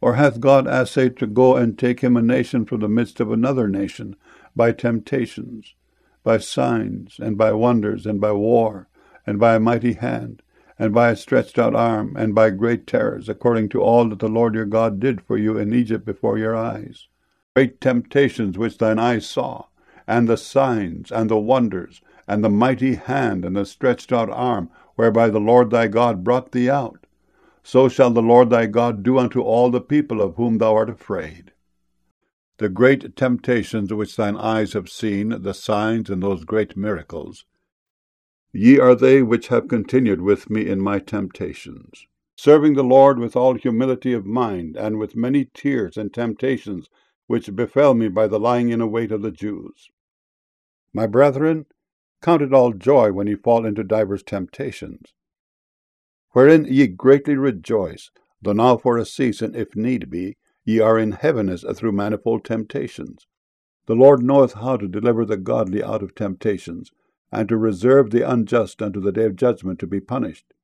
Or hath God assayed to go and take him a nation from the midst of another nation, by temptations, by signs, and by wonders, and by war, and by a mighty hand, and by a stretched out arm, and by great terrors, according to all that the Lord your God did for you in Egypt before your eyes? Great temptations which thine eyes saw, and the signs, and the wonders, and the mighty hand, and the stretched out arm, whereby the Lord thy God brought thee out. So shall the Lord thy God do unto all the people of whom thou art afraid. The great temptations which thine eyes have seen, the signs and those great miracles, ye are they which have continued with me in my temptations, serving the Lord with all humility of mind, and with many tears and temptations which befell me by the lying in await of the Jews. My brethren, count it all joy when ye fall into divers temptations, wherein ye greatly rejoice, though now for a season, if need be, ye are in heaviness through manifold temptations. The Lord knoweth how to deliver the godly out of temptations, and to reserve the unjust unto the day of judgment to be punished.